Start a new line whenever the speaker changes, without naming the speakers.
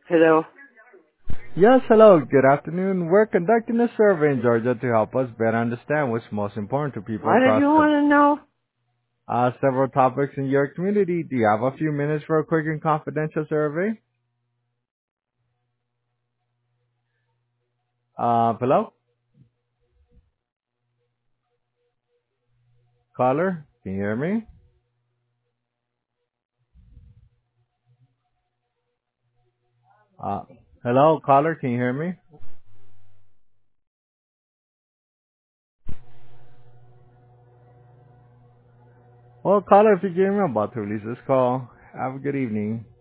Hello.
Yes, hello. Good afternoon. We're conducting a survey in Georgia to help us better understand what's most important to people
What did
across
you want to know?
several topics in your community. Do you have a few minutes for a quick and confidential survey? Hello? Caller? Can you hear me? Uh, hello, caller? Can you hear me? Well, caller, if you can hear me, I'm about to release this call. Have a good evening.